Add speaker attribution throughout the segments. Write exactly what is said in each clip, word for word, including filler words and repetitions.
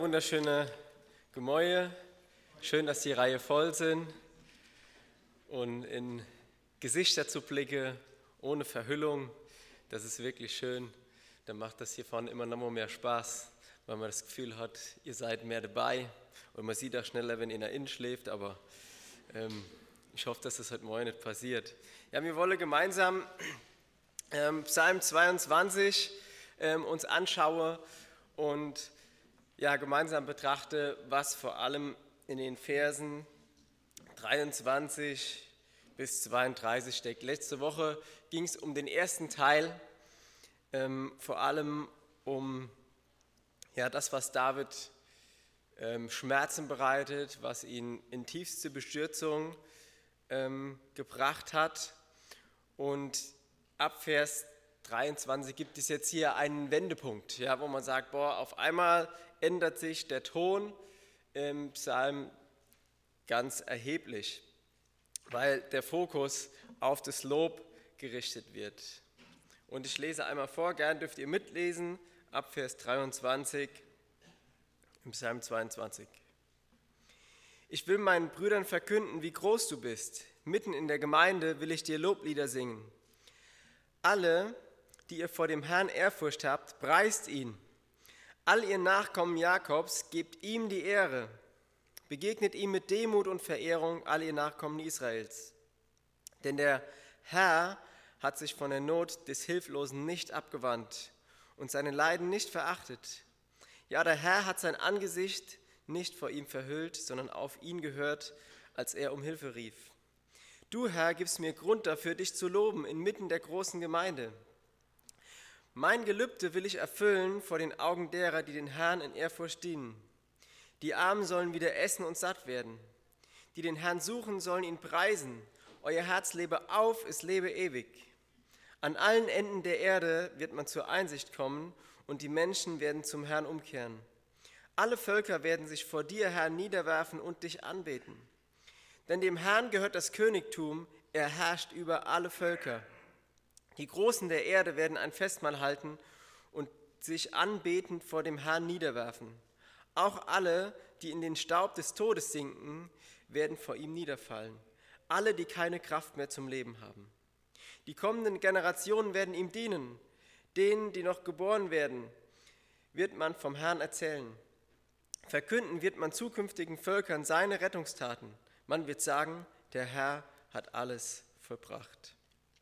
Speaker 1: wunderschöne Gemäuer. Schön, dass die Reihe voll sind und in Gesichter zu blicken, ohne Verhüllung. Das ist wirklich schön. Dann macht das hier vorne immer noch mal mehr Spaß, weil man das Gefühl hat, ihr seid mehr dabei. Und man sieht auch schneller, wenn ihr nach innen schläft, aber ähm, ich hoffe, dass das heute Morgen nicht passiert. Ja, wir wollen gemeinsam ähm, Psalm zweiundzwanzig ähm, uns anschauen und ja, gemeinsam betrachte, was vor allem in den Versen dreiundzwanzig bis zweiunddreißig steckt. Letzte Woche ging es um den ersten Teil, ähm, vor allem um ja, das, was David ähm, Schmerzen bereitet, was ihn in tiefste Bestürzung ähm, gebracht hat. Und ab Vers dreiundzwanzig gibt es jetzt hier einen Wendepunkt, ja, wo man sagt, boah, auf einmal ändert sich der Ton im Psalm ganz erheblich, weil der Fokus auf das Lob gerichtet wird. Und ich lese einmal vor, gern dürft ihr mitlesen, ab Vers dreiundzwanzig im Psalm zweiundzwanzig. Ich will meinen Brüdern verkünden, wie groß du bist. Mitten in der Gemeinde will ich dir Loblieder singen. Alle, die ihr vor dem Herrn Ehrfurcht habt, preist ihn. All ihr Nachkommen Jakobs, gebt ihm die Ehre. Begegnet ihm mit Demut und Verehrung, all ihr Nachkommen Israels. Denn der Herr hat sich von der Not des Hilflosen nicht abgewandt und seine Leiden nicht verachtet. Ja, der Herr hat sein Angesicht nicht vor ihm verhüllt, sondern auf ihn gehört, als er um Hilfe rief. Du, Herr, gibst mir Grund dafür, dich zu loben inmitten der großen Gemeinde. Mein Gelübde will ich erfüllen vor den Augen derer, die den Herrn in Ehrfurcht dienen. Die Armen sollen wieder essen und satt werden. Die den Herrn suchen, sollen ihn preisen. Euer Herz lebe auf, es lebe ewig. An allen Enden der Erde wird man zur Einsicht kommen und die Menschen werden zum Herrn umkehren. Alle Völker werden sich vor dir, Herr, niederwerfen und dich anbeten. Denn dem Herrn gehört das Königtum, er herrscht über alle Völker. Die Großen der Erde werden ein Festmahl halten und sich anbetend vor dem Herrn niederwerfen. Auch alle, die in den Staub des Todes sinken, werden vor ihm niederfallen. Alle, die keine Kraft mehr zum Leben haben. Die kommenden Generationen werden ihm dienen. Denen, die noch geboren werden, wird man vom Herrn erzählen. Verkünden wird man zukünftigen Völkern seine Rettungstaten. Man wird sagen, der Herr hat alles vollbracht.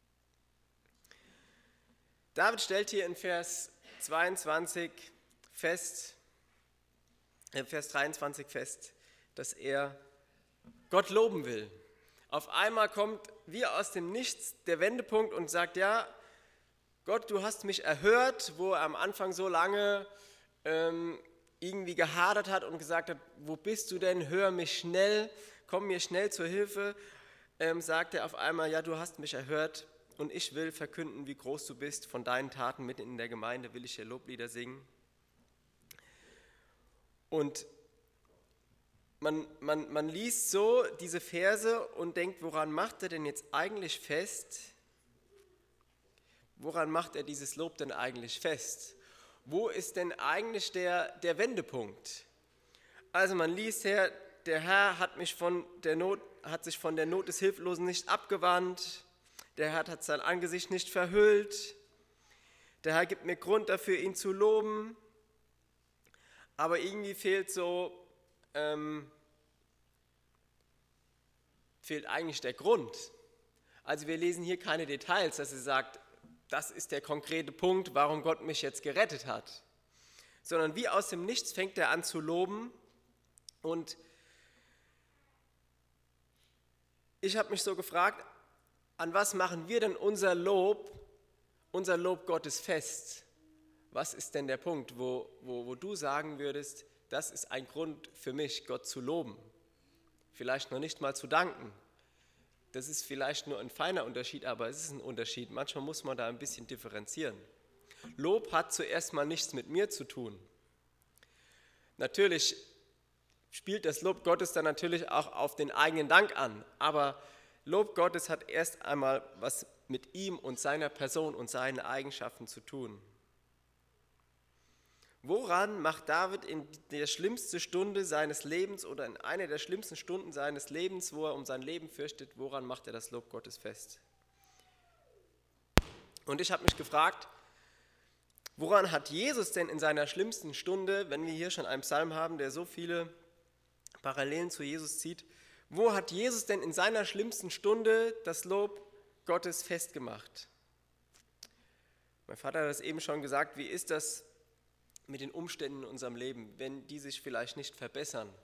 Speaker 1: David stellt hier in Vers zweiundzwanzig fest, äh Vers dreiundzwanzig fest, dass er Gott loben will. Auf einmal kommt wie aus dem Nichts der Wendepunkt und sagt, ja, Gott, du hast mich erhört, wo er am Anfang so lange ähm, irgendwie gehadert hat und gesagt hat, wo bist du denn, hör mich schnell, komm mir schnell zur Hilfe, ähm, sagt er auf einmal, ja, du hast mich erhört. Und ich will verkünden, wie groß du bist. Von deinen Taten mitten in der Gemeinde will ich dir Loblieder singen. Und man, man, man liest so diese Verse und denkt, woran macht er denn jetzt eigentlich fest? Woran macht er dieses Lob denn eigentlich fest? Wo ist denn eigentlich der, der Wendepunkt? Also man liest her, der Herr hat, mich von der Not, hat sich von der Not des Hilflosen nicht abgewandt. Der Herr hat sein Angesicht nicht verhüllt. Der Herr gibt mir Grund dafür, ihn zu loben. Aber irgendwie fehlt so, ähm, fehlt eigentlich der Grund. Also wir lesen hier keine Details, dass er sagt, das ist der konkrete Punkt, warum Gott mich jetzt gerettet hat. Sondern wie aus dem Nichts fängt er an zu loben. Und ich habe mich so gefragt, an was machen wir denn unser Lob, unser Lob Gottes fest? Was ist denn der Punkt, wo, wo, wo du sagen würdest, das ist ein Grund für mich, Gott zu loben? Vielleicht noch nicht mal zu danken. Das ist vielleicht nur ein feiner Unterschied, aber es ist ein Unterschied. Manchmal muss man da ein bisschen differenzieren. Lob hat zuerst mal nichts mit mir zu tun. Natürlich spielt das Lob Gottes dann natürlich auch auf den eigenen Dank an, aber Lob Gottes hat erst einmal was mit ihm und seiner Person und seinen Eigenschaften zu tun. Woran macht David in der schlimmsten Stunde seines Lebens oder in einer der schlimmsten Stunden seines Lebens, wo er um sein Leben fürchtet, woran macht er das Lob Gottes fest? Und ich habe mich gefragt, woran hat Jesus denn in seiner schlimmsten Stunde, wenn wir hier schon einen Psalm haben, der so viele Parallelen zu Jesus zieht, wo hat Jesus denn in seiner schlimmsten Stunde das Lob Gottes festgemacht? Mein Vater hat es eben schon gesagt, wie ist das mit den Umständen in unserem Leben, wenn die sich vielleicht nicht verbessern?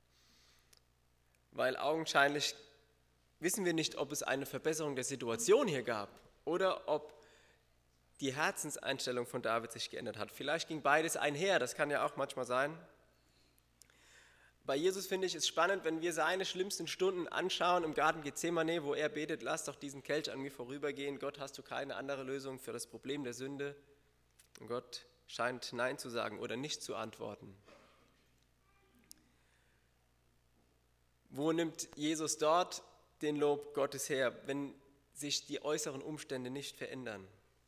Speaker 1: Weil augenscheinlich wissen wir nicht, ob es eine Verbesserung der Situation hier gab oder ob die Herzenseinstellung von David sich geändert hat. Vielleicht ging beides einher, das kann ja auch manchmal sein. Bei Jesus finde ich es spannend, wenn wir seine schlimmsten Stunden anschauen im Garten Gethsemane, wo er betet, lass doch diesen Kelch an mir vorübergehen. Gott, hast du keine andere Lösung für das Problem der Sünde? Und Gott scheint Nein zu sagen oder nicht zu antworten. Wo nimmt Jesus dort den Lob Gottes her, wenn sich die äußeren Umstände nicht verändern?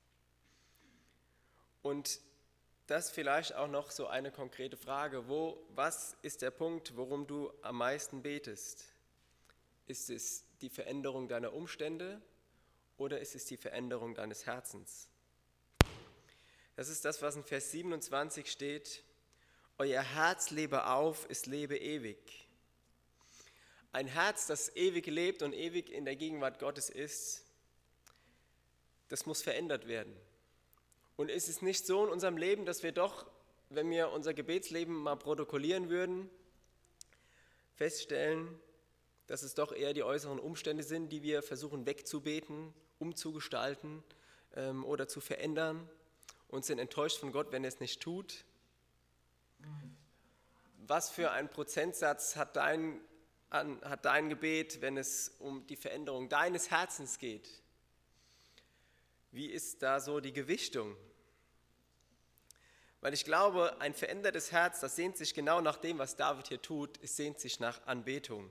Speaker 1: Und das vielleicht auch noch so eine konkrete Frage. Wo, was ist der Punkt, worum du am meisten betest? Ist es die Veränderung deiner Umstände oder ist es die Veränderung deines Herzens? Das ist das, was in Vers siebenundzwanzig steht. Euer Herz lebe auf, es lebe ewig. Ein Herz, das ewig lebt und ewig in der Gegenwart Gottes ist, das muss verändert werden. Und ist es nicht so in unserem Leben, dass wir doch, wenn wir unser Gebetsleben mal protokollieren würden, feststellen, dass es doch eher die äußeren Umstände sind, die wir versuchen wegzubeten, umzugestalten ähm, oder zu verändern und sind enttäuscht von Gott, wenn er es nicht tut? Was für einen Prozentsatz hat dein, an, hat dein Gebet, wenn es um die Veränderung deines Herzens geht? Wie ist da so die Gewichtung? Weil ich glaube, ein verändertes Herz, das sehnt sich genau nach dem, was David hier tut, es sehnt sich nach Anbetung.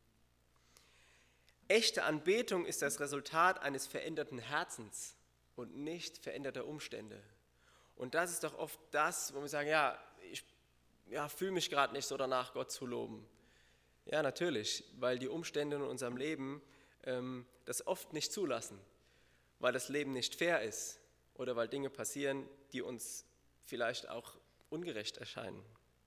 Speaker 1: Echte Anbetung ist das Resultat eines veränderten Herzens und nicht veränderter Umstände. Und das ist doch oft das, wo wir sagen, ja, ich ja, fühle mich gerade nicht so danach, Gott zu loben. Ja, natürlich, weil die Umstände in unserem Leben ähm, das oft nicht zulassen. Weil das Leben nicht fair ist oder weil Dinge passieren, die uns vielleicht auch ungerecht erscheinen.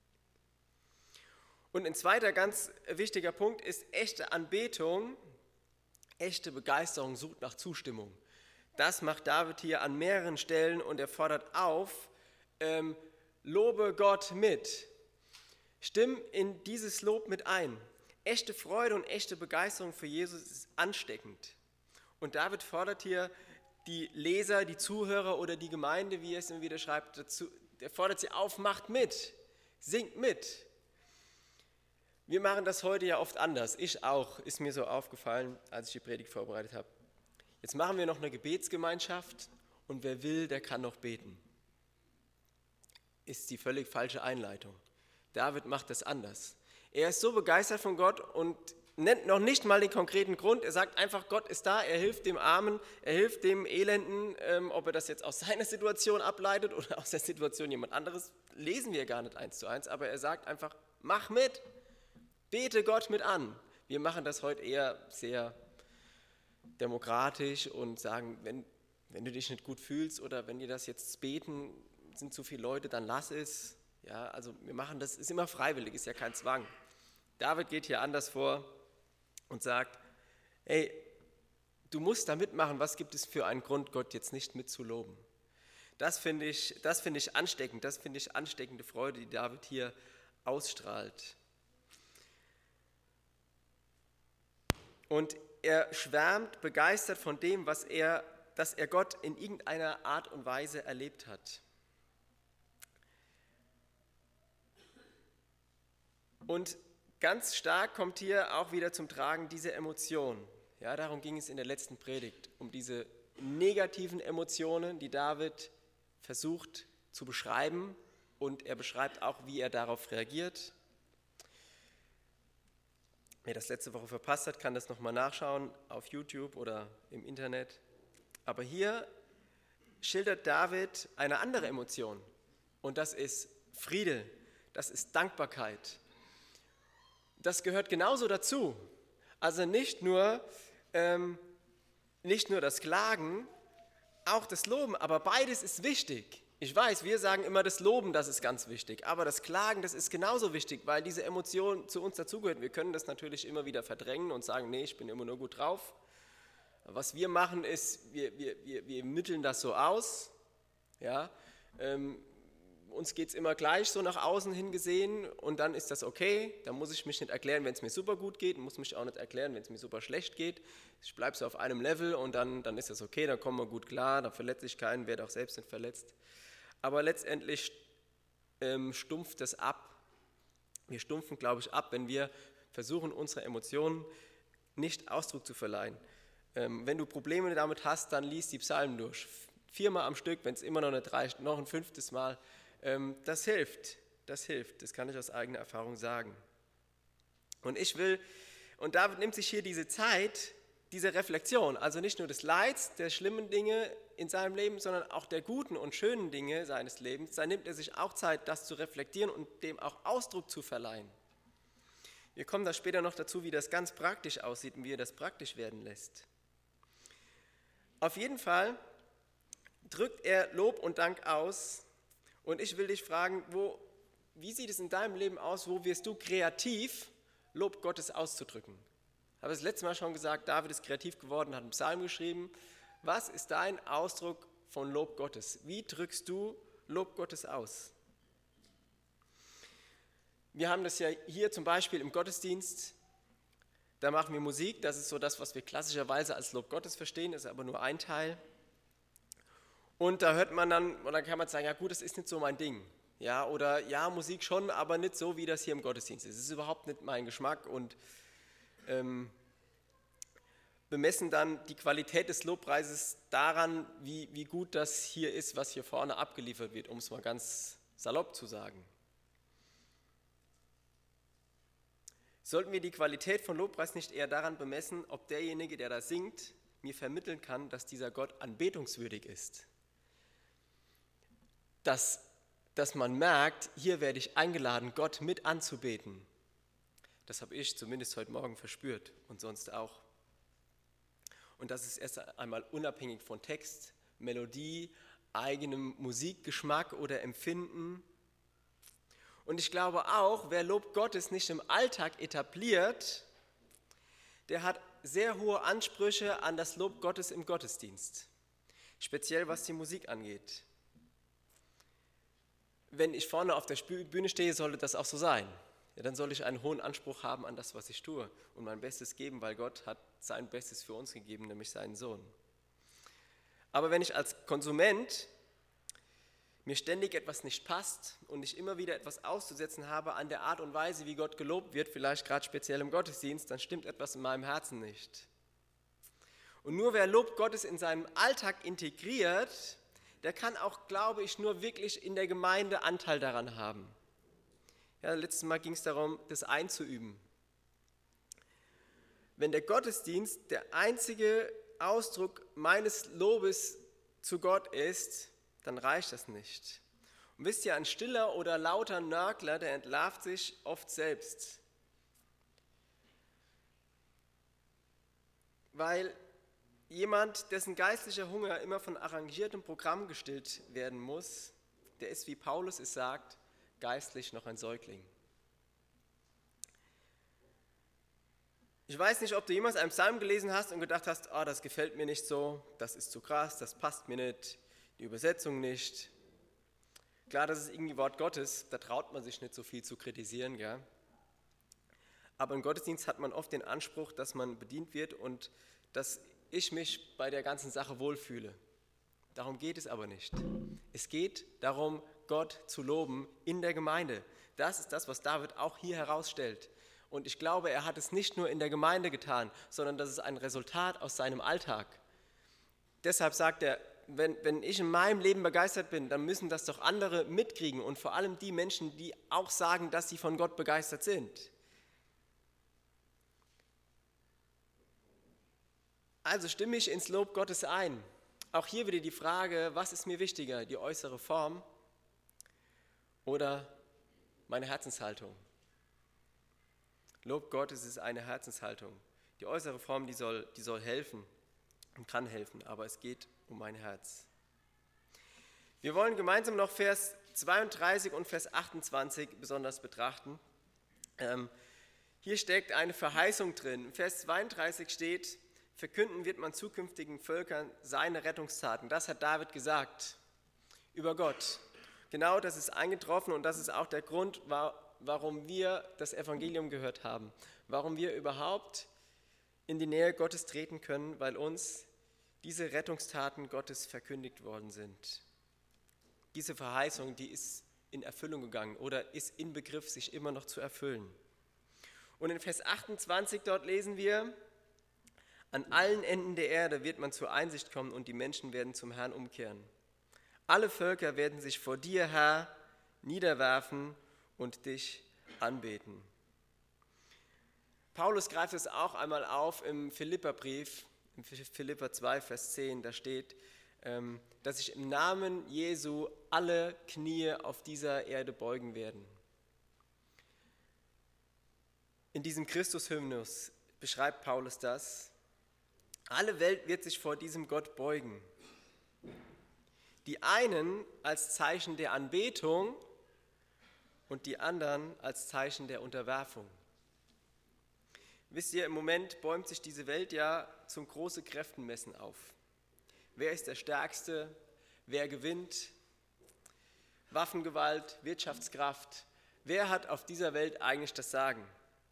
Speaker 1: Und ein zweiter ganz wichtiger Punkt ist, echte Anbetung, echte Begeisterung sucht nach Zustimmung. Das macht David hier an mehreren Stellen und er fordert auf, ähm, lobe Gott mit. Stimm in dieses Lob mit ein. Echte Freude und echte Begeisterung für Jesus ist ansteckend. Und David fordert hier die Leser, die Zuhörer oder die Gemeinde, wie er es immer wieder schreibt, dazu, er fordert sie auf, macht mit, singt mit. Wir machen das heute ja oft anders. Ich auch, ist mir so aufgefallen, als ich die Predigt vorbereitet habe. Jetzt machen wir noch eine Gebetsgemeinschaft und wer will, der kann noch beten. Ist die völlig falsche Einleitung. David macht das anders. Er ist so begeistert von Gott und nennt noch nicht mal den konkreten Grund. Er sagt einfach, Gott ist da, er hilft dem Armen, er hilft dem Elenden. Ähm, ob er das jetzt aus seiner Situation ableitet oder aus der Situation jemand anderes, lesen wir gar nicht eins zu eins. Aber er sagt einfach, mach mit, bete Gott mit an. Wir machen das heute eher sehr demokratisch und sagen, wenn, wenn du dich nicht gut fühlst oder wenn dir das jetzt beten, sind zu viele Leute, dann lass es. Ja, also wir machen das, ist immer freiwillig, ist ja kein Zwang. David geht hier anders vor und sagt, hey, du musst da mitmachen, was gibt es für einen Grund, Gott jetzt nicht mitzuloben? Das finde ich, das finde ich ansteckend, das finde ich ansteckende Freude, die David hier ausstrahlt. Und er schwärmt begeistert von dem, was er, dass er Gott in irgendeiner Art und Weise erlebt hat. Und ganz stark kommt hier auch wieder zum Tragen diese Emotion. Ja, darum ging es in der letzten Predigt, um diese negativen Emotionen, die David versucht zu beschreiben. Und er beschreibt auch, wie er darauf reagiert. Wer das letzte Woche verpasst hat, kann das nochmal nachschauen auf YouTube oder im Internet. Aber hier schildert David eine andere Emotion. Und das ist Friede, das ist Dankbarkeit. Das gehört genauso dazu. Also nicht nur, ähm, nicht nur das Klagen, auch das Loben, aber beides ist wichtig. Ich weiß, wir sagen immer, das Loben, das ist ganz wichtig, aber das Klagen, das ist genauso wichtig, weil diese Emotion zu uns dazugehört. Wir können das natürlich immer wieder verdrängen und sagen, nee, ich bin immer nur gut drauf. Was wir machen ist, wir, wir, wir, wir mitteln das so aus. Ja, ähm, uns geht es immer gleich so nach außen hin gesehen und dann ist das okay. Da muss ich mich nicht erklären, wenn es mir super gut geht, muss mich auch nicht erklären, wenn es mir super schlecht geht. Ich bleibe so auf einem Level und dann, dann ist das okay, dann kommen wir gut klar, da verletze ich keinen, werde auch selbst nicht verletzt. Aber letztendlich ähm, stumpft das ab. Wir stumpfen, glaube ich, ab, wenn wir versuchen, unsere Emotionen nicht Ausdruck zu verleihen. Ähm, wenn du Probleme damit hast, dann lies die Psalmen durch. Viermal am Stück, wenn es immer noch nicht reicht, noch ein fünftes Mal. Ähm, das hilft, das hilft, das kann ich aus eigener Erfahrung sagen. Und ich will, und David nimmt sich hier diese Zeit, diese Reflexion, also nicht nur des Leids, der schlimmen Dinge in seinem Leben, sondern auch der guten und schönen Dinge seines Lebens, da nimmt er sich auch Zeit, das zu reflektieren und dem auch Ausdruck zu verleihen. Wir kommen da später noch dazu, wie das ganz praktisch aussieht und wie er das praktisch werden lässt. Auf jeden Fall drückt er Lob und Dank aus und ich will dich fragen, wo, wie sieht es in deinem Leben aus, wo wirst du kreativ, Lob Gottes auszudrücken? Ich habe das letzte Mal schon gesagt, David ist kreativ geworden, hat einen Psalm geschrieben. Was ist dein Ausdruck von Lob Gottes? Wie drückst du Lob Gottes aus? Wir haben das ja hier zum Beispiel im Gottesdienst, da machen wir Musik, das ist so das, was wir klassischerweise als Lob Gottes verstehen, ist aber nur ein Teil. Und da hört man dann, und dann kann man sagen, ja gut, das ist nicht so mein Ding. Ja, oder ja, Musik schon, aber nicht so, wie das hier im Gottesdienst ist. Es ist überhaupt nicht mein Geschmack und ähm, bemessen dann die Qualität des Lobpreises daran, wie, wie gut das hier ist, was hier vorne abgeliefert wird, um es mal ganz salopp zu sagen. Sollten wir die Qualität von Lobpreis nicht eher daran bemessen, ob derjenige, der da singt, mir vermitteln kann, dass dieser Gott anbetungswürdig ist? Dass, dass man merkt, hier werde ich eingeladen, Gott mit anzubeten. Das habe ich zumindest heute Morgen verspürt und sonst auch. Und das ist erst einmal unabhängig von Text, Melodie, eigenem Musikgeschmack oder Empfinden. Und ich glaube auch, wer Lob Gottes nicht im Alltag etabliert, der hat sehr hohe Ansprüche an das Lob Gottes im Gottesdienst, speziell was die Musik angeht. Wenn ich vorne auf der Bühne stehe, sollte das auch so sein. Ja, dann soll ich einen hohen Anspruch haben an das, was ich tue und mein Bestes geben, weil Gott hat sein Bestes für uns gegeben, nämlich seinen Sohn. Aber wenn ich als Konsument mir ständig etwas nicht passt und ich immer wieder etwas auszusetzen habe an der Art und Weise, wie Gott gelobt wird, vielleicht gerade speziell im Gottesdienst, dann stimmt etwas in meinem Herzen nicht. Und nur wer Lob Gottes in seinem Alltag integriert, der kann auch, glaube ich, nur wirklich in der Gemeinde Anteil daran haben. Ja, letztes Mal ging es darum, das einzuüben. Wenn der Gottesdienst der einzige Ausdruck meines Lobes zu Gott ist, dann reicht das nicht. Und wisst ihr, ein stiller oder lauter Nörgler, der entlarvt sich oft selbst. Weil jemand, dessen geistlicher Hunger immer von arrangiertem Programm gestillt werden muss, der ist, wie Paulus es sagt, geistlich noch ein Säugling. Ich weiß nicht, ob du jemals einen Psalm gelesen hast und gedacht hast, oh, das gefällt mir nicht so, das ist zu krass, das passt mir nicht, die Übersetzung nicht. Klar, das ist irgendwie Wort Gottes, da traut man sich nicht so viel zu kritisieren, gell? Aber im Gottesdienst hat man oft den Anspruch, dass man bedient wird und dass ich mich bei der ganzen Sache wohlfühle. Darum geht es aber nicht. Es geht darum, Gott zu loben in der Gemeinde. Das ist das, was David auch hier herausstellt. Und ich glaube, er hat es nicht nur in der Gemeinde getan, sondern das ist ein Resultat aus seinem Alltag. Deshalb sagt er, wenn, wenn ich in meinem Leben begeistert bin, dann müssen das doch andere mitkriegen und vor allem die Menschen, die auch sagen, dass sie von Gott begeistert sind. Also stimme ich ins Lob Gottes ein. Auch hier wieder die Frage, was ist mir wichtiger, die äußere Form oder meine Herzenshaltung. Lob Gottes ist eine Herzenshaltung. Die äußere Form, die soll, die soll helfen und kann helfen, aber es geht um mein Herz. Wir wollen gemeinsam noch Vers zweiunddreißig und Vers achtundzwanzig besonders betrachten. Ähm, hier steckt eine Verheißung drin. In Vers zweiunddreißig steht, verkünden wird man zukünftigen Völkern seine Rettungstaten. Das hat David gesagt über Gott. Genau das ist eingetroffen und das ist auch der Grund, warum wir das Evangelium gehört haben. Warum wir überhaupt in die Nähe Gottes treten können, weil uns diese Rettungstaten Gottes verkündigt worden sind. Diese Verheißung, die ist in Erfüllung gegangen oder ist in Begriff, sich immer noch zu erfüllen. Und in Vers achtundzwanzig dort lesen wir, an allen Enden der Erde wird man zur Einsicht kommen und die Menschen werden zum Herrn umkehren. Alle Völker werden sich vor dir, Herr, niederwerfen und dich anbeten. Paulus greift es auch einmal auf im Philipperbrief, in Philipper zwei, Vers zehn, da steht, dass sich im Namen Jesu alle Knie auf dieser Erde beugen werden. In diesem Christus-Hymnus beschreibt Paulus das. Alle Welt wird sich vor diesem Gott beugen. Die einen als Zeichen der Anbetung und die anderen als Zeichen der Unterwerfung. Wisst ihr, im Moment bäumt sich diese Welt ja zum großen Kräftenmessen auf. Wer ist der Stärkste? Wer gewinnt? Waffengewalt, Wirtschaftskraft. Wer hat auf dieser Welt eigentlich das Sagen?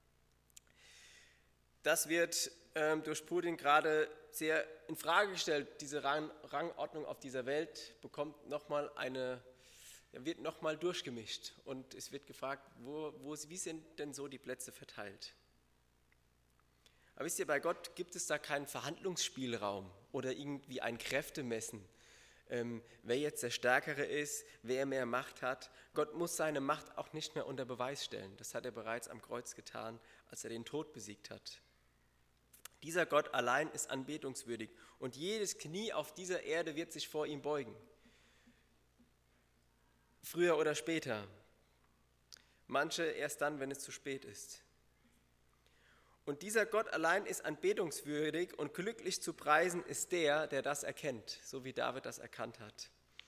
Speaker 1: Das wird ähm, durch Putin gerade sehr in Frage gestellt. Diese Rang, Rangordnung auf dieser Welt bekommt noch mal eine, ja, wird nochmal durchgemischt. Und es wird gefragt, wo, wo, wie sind denn so die Plätze verteilt? Aber wisst ihr, bei Gott gibt es da keinen Verhandlungsspielraum oder irgendwie ein Kräftemessen, ähm, wer jetzt der Stärkere ist, wer mehr Macht hat. Gott muss seine Macht auch nicht mehr unter Beweis stellen. Das hat er bereits am Kreuz getan, als er den Tod besiegt hat. Dieser Gott allein ist anbetungswürdig und jedes Knie auf dieser Erde wird sich vor ihm beugen. Früher oder später. Manche erst dann, wenn es zu spät ist. Und dieser Gott allein ist anbetungswürdig und glücklich zu preisen ist der, der das erkennt, so wie David das erkannt hat.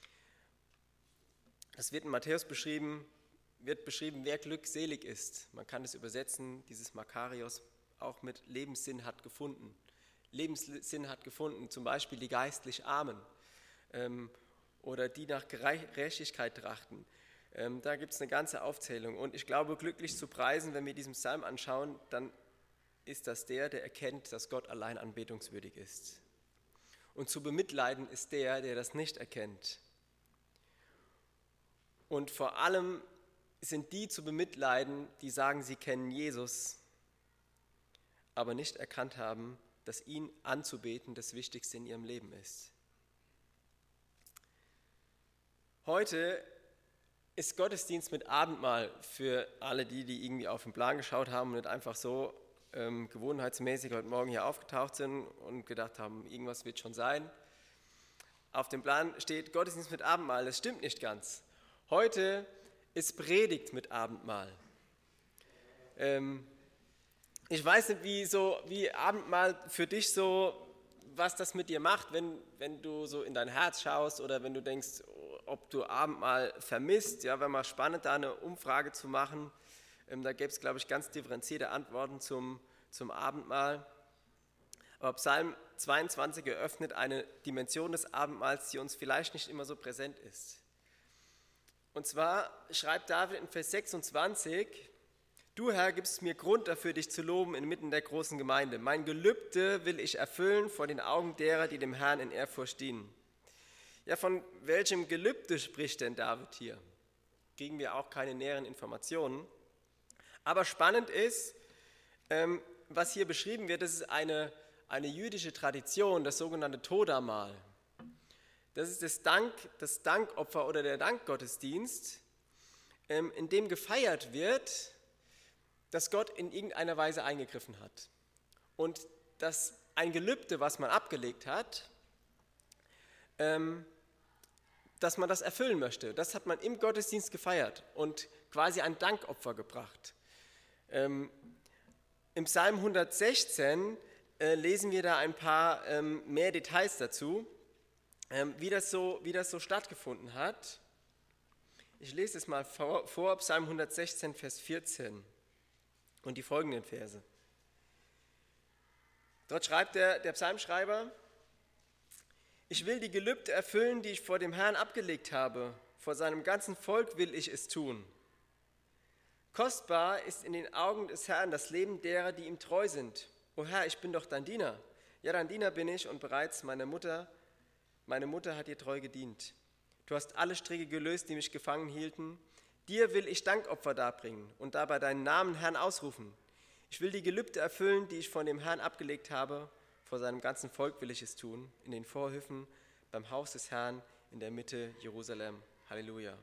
Speaker 1: Das wird in Matthäus beschrieben, wird beschrieben, wer glückselig ist. Man kann es übersetzen, dieses Makarios, auch mit Lebenssinn hat gefunden. Lebenssinn hat gefunden, zum Beispiel die geistlich Armen ähm, oder die nach Gerechtigkeit trachten. Ähm, da gibt es eine ganze Aufzählung. Und ich glaube, glücklich zu preisen, wenn wir diesen Psalm anschauen, dann ist das der, der erkennt, dass Gott allein anbetungswürdig ist. Und zu bemitleiden ist der, der das nicht erkennt. Und vor allem sind die zu bemitleiden, die sagen, sie kennen Jesus, aber nicht erkannt haben, dass ihn anzubeten das Wichtigste in ihrem Leben ist. Heute ist Gottesdienst mit Abendmahl für alle die, die irgendwie auf den Plan geschaut haben und nicht einfach so ähm, gewohnheitsmäßig heute Morgen hier aufgetaucht sind und gedacht haben, irgendwas wird schon sein. Auf dem Plan steht Gottesdienst mit Abendmahl. Das stimmt nicht ganz. Heute ist Predigt mit Abendmahl. Ähm, ich weiß nicht, wie, so, wie Abendmahl für dich so, was das mit dir macht, wenn, wenn du so in dein Herz schaust oder wenn du denkst, ob du Abendmahl vermisst. Ja, wäre mal spannend, da eine Umfrage zu machen. Ähm, da gäbe es, glaube ich, ganz differenzierte Antworten zum, zum Abendmahl. Aber Psalm zweiundzwanzig eröffnet eine Dimension des Abendmahls, die uns vielleicht nicht immer so präsent ist. Und zwar schreibt David in Vers sechsundzwanzig, du Herr gibst mir Grund dafür, dich zu loben inmitten der großen Gemeinde. Mein Gelübde will ich erfüllen vor den Augen derer, die dem Herrn in Ehrfurcht dienen. Ja, von welchem Gelübde spricht denn David hier? Kriegen wir auch keine näheren Informationen. Aber spannend ist, ähm, was hier beschrieben wird, das ist eine, eine jüdische Tradition, das sogenannte Todamahl. Das ist das, Dank, das Dankopfer oder der Dankgottesdienst, ähm, in dem gefeiert wird, dass Gott in irgendeiner Weise eingegriffen hat. Und dass ein Gelübde, was man abgelegt hat, ähm, dass man das erfüllen möchte. Das hat man im Gottesdienst gefeiert und quasi ein Dankopfer gebracht. Ähm, Im Psalm hundertsechzehn äh, lesen wir da ein paar ähm, mehr Details dazu, ähm, wie, das so, wie das so stattgefunden hat. Ich lese es mal vor, vor, Psalm hundertsechzehn, Vers vierzehn und die folgenden Verse. Dort schreibt der, der Psalmschreiber: Ich will die Gelübde erfüllen, die ich vor dem Herrn abgelegt habe. Vor seinem ganzen Volk will ich es tun. Kostbar ist in den Augen des Herrn das Leben derer, die ihm treu sind. O Herr, ich bin doch dein Diener. Ja, dein Diener bin ich und bereits meine Mutter, meine Mutter hat dir treu gedient. Du hast alle Stricke gelöst, die mich gefangen hielten. Dir will ich Dankopfer darbringen und dabei deinen Namen, Herrn, ausrufen. Ich will die Gelübde erfüllen, die ich von dem Herrn abgelegt habe. Vor seinem ganzen Volk will ich es tun, in den Vorhöfen, beim Haus des Herrn, in der Mitte Jerusalem. Halleluja.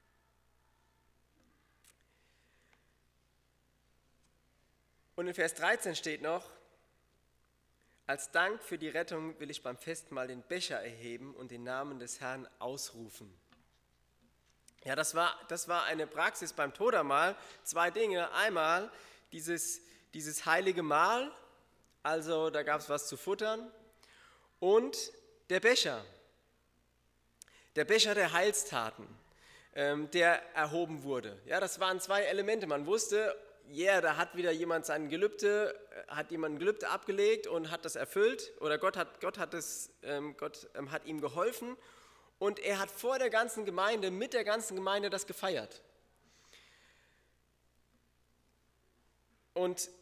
Speaker 1: Und in Vers dreizehn steht noch: Als Dank für die Rettung will ich beim Festmahl den Becher erheben und den Namen des Herrn ausrufen. Ja, das war, das war eine Praxis beim Todermahl. Zwei Dinge. Einmal dieses, dieses heilige Mahl, also da gab es was zu futtern, und der Becher. Der Becher der Heilstaten, ähm, der erhoben wurde. Ja, das waren zwei Elemente. Man wusste, ja, yeah, da hat wieder jemand sein Gelübde, hat jemand ein Gelübde abgelegt und hat das erfüllt, oder Gott hat, Gott hat, es, ähm, Gott, ähm, hat ihm geholfen, und er hat vor der ganzen Gemeinde, mit der ganzen Gemeinde das gefeiert. Und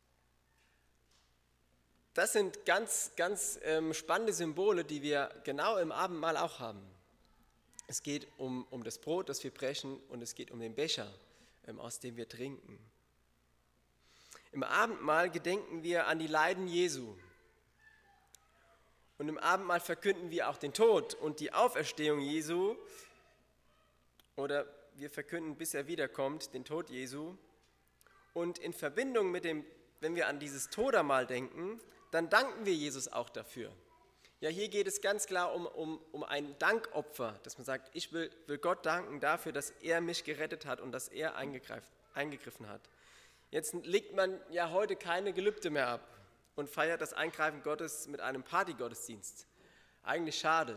Speaker 1: das sind ganz, ganz ähm, spannende Symbole, die wir genau im Abendmahl auch haben. Es geht um, um das Brot, das wir brechen, und es geht um den Becher, ähm, aus dem wir trinken. Im Abendmahl gedenken wir an die Leiden Jesu. Und im Abendmahl verkünden wir auch den Tod und die Auferstehung Jesu. Oder wir verkünden, bis er wiederkommt, den Tod Jesu. Und in Verbindung mit dem, wenn wir an dieses Todermahl denken, dann danken wir Jesus auch dafür. Ja, hier geht es ganz klar um, um, um ein Dankopfer, dass man sagt, ich will, will Gott danken dafür, dass er mich gerettet hat und dass er eingegriffen hat. Jetzt legt man ja heute keine Gelübde mehr ab und feiert das Eingreifen Gottes mit einem Partygottesdienst. Eigentlich schade.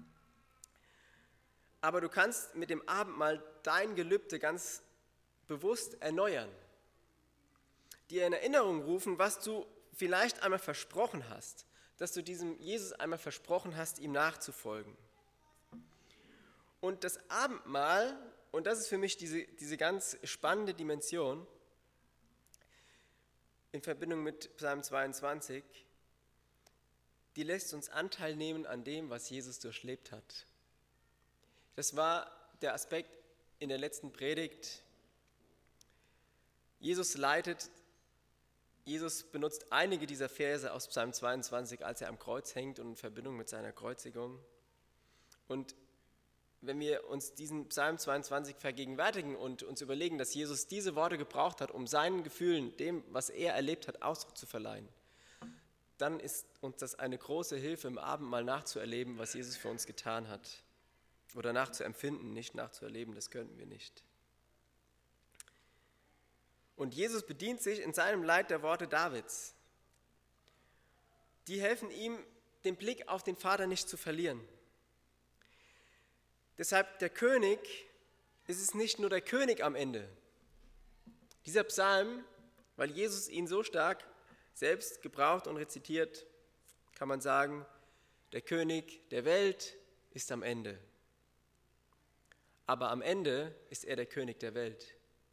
Speaker 1: Aber du kannst mit dem Abendmahl dein Gelübde ganz bewusst erneuern. Dir in Erinnerung rufen, was du vielleicht einmal versprochen hast, dass du diesem Jesus einmal versprochen hast, ihm nachzufolgen. Und das Abendmahl, und das ist für mich diese, diese ganz spannende Dimension, in Verbindung mit Psalm zweiundzwanzig, die lässt uns Anteil nehmen an dem, was Jesus durchlebt hat. Das war der Aspekt in der letzten Predigt. Jesus leitet, Jesus benutzt einige dieser Verse aus Psalm zweiundzwanzig, als er am Kreuz hängt und in Verbindung mit seiner Kreuzigung. Und wenn wir uns diesen Psalm zweiundzwanzig vergegenwärtigen und uns überlegen, dass Jesus diese Worte gebraucht hat, um seinen Gefühlen, dem, was er erlebt hat, Ausdruck zu verleihen, dann ist uns das eine große Hilfe, im Abendmahl nachzuerleben, was Jesus für uns getan hat. Oder nachzuempfinden, nicht nachzuerleben, das könnten wir nicht. Und Jesus bedient sich in seinem Leid der Worte Davids. Die helfen ihm, den Blick auf den Vater nicht zu verlieren. Deshalb der König, ist es nicht nur der König am Ende. Dieser Psalm, weil Jesus ihn so stark selbst gebraucht und rezitiert, kann man sagen, der König der Welt ist am Ende. Aber am Ende ist er der König der Welt.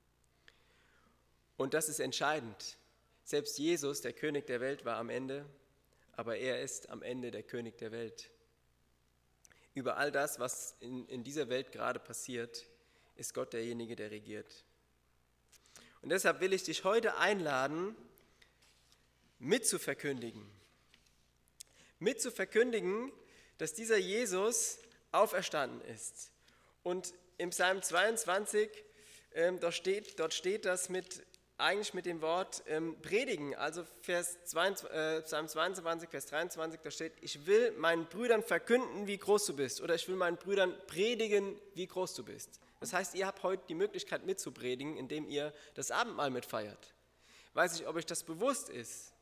Speaker 1: Und das ist entscheidend. Selbst Jesus, der König der Welt, war am Ende, aber er ist am Ende der König der Welt. Über all das, was in, in dieser Welt gerade passiert, ist Gott derjenige, der regiert. Und deshalb will ich dich heute einladen, mitzuverkündigen. Mitzuverkündigen, dass dieser Jesus auferstanden ist. Und im Psalm zweiundzwanzig, ähm, dort, steht, dort steht das mit, eigentlich mit dem Wort ähm, predigen. Also Vers zweiundzwanzig, äh, Psalm zweiundzwanzig, Vers dreiundzwanzig, da steht, ich will meinen Brüdern verkünden, wie groß du bist. Oder ich will meinen Brüdern predigen, wie groß du bist. Das heißt, ihr habt heute die Möglichkeit mitzupredigen, indem ihr das Abendmahl mitfeiert. Ich weiß nicht, ob euch das bewusst ist.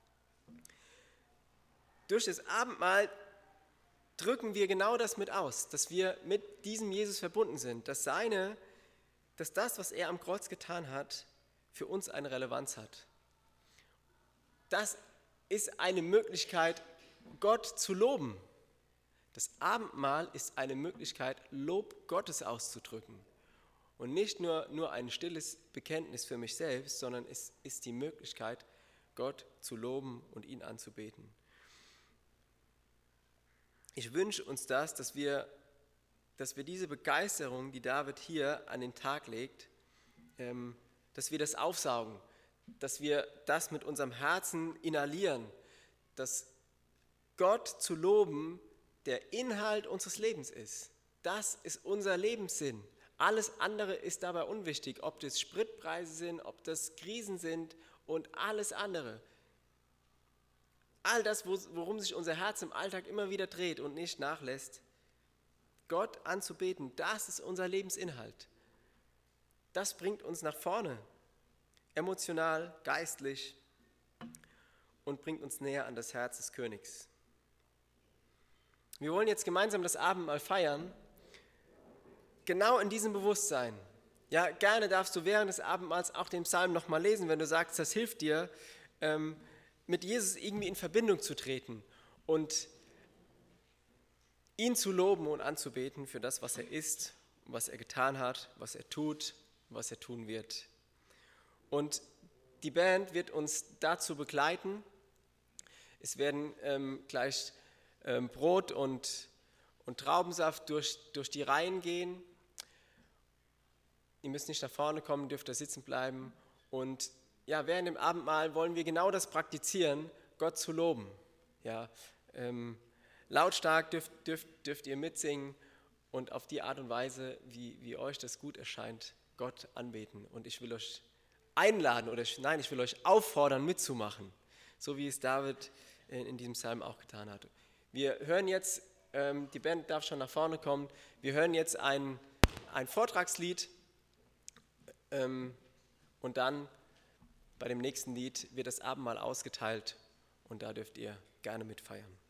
Speaker 1: Durch das Abendmahl drücken wir genau das mit aus, dass wir mit diesem Jesus verbunden sind, dass seine, dass das, was er am Kreuz getan hat, für uns eine Relevanz hat. Das ist eine Möglichkeit, Gott zu loben. Das Abendmahl ist eine Möglichkeit, Lob Gottes auszudrücken. Und nicht nur, nur ein stilles Bekenntnis für mich selbst, sondern es ist die Möglichkeit, Gott zu loben und ihn anzubeten. Ich wünsche uns das, dass wir, dass wir diese Begeisterung, die David hier an den Tag legt, ähm, dass wir das aufsaugen, dass wir das mit unserem Herzen inhalieren, dass Gott zu loben der Inhalt unseres Lebens ist. Das ist unser Lebenssinn. Alles andere ist dabei unwichtig, ob das Spritpreise sind, ob das Krisen sind und alles andere. All das, worum sich unser Herz im Alltag immer wieder dreht und nicht nachlässt, Gott anzubeten, das ist unser Lebensinhalt. Das bringt uns nach vorne, emotional, geistlich und bringt uns näher an das Herz des Königs. Wir wollen jetzt gemeinsam das Abendmahl feiern, genau in diesem Bewusstsein. Ja, gerne darfst du während des Abendmahls auch den Psalm nochmal lesen, wenn du sagst, das hilft dir, ähm, mit Jesus irgendwie in Verbindung zu treten und ihn zu loben und anzubeten für das, was er ist, was er getan hat, was er tut, was er tun wird. Und die Band wird uns dazu begleiten. Es werden ähm, gleich ähm, Brot und, und Traubensaft durch, durch die Reihen gehen. Ihr müsst nicht nach vorne kommen, dürft da sitzen bleiben. Und ja, während dem Abendmahl wollen wir genau das praktizieren, Gott zu loben. Ja, ähm, lautstark dürft, dürft, dürft ihr mitsingen und auf die Art und Weise, wie, wie euch das gut erscheint, Gott anbeten. Und ich will euch einladen, oder ich, nein, ich will euch auffordern, mitzumachen, so wie es David in, in diesem Psalm auch getan hat. Wir hören jetzt, ähm, die Band darf schon nach vorne kommen, wir hören jetzt ein, ein Vortragslied ähm, und dann bei dem nächsten Lied wird das Abendmahl ausgeteilt und da dürft ihr gerne mitfeiern.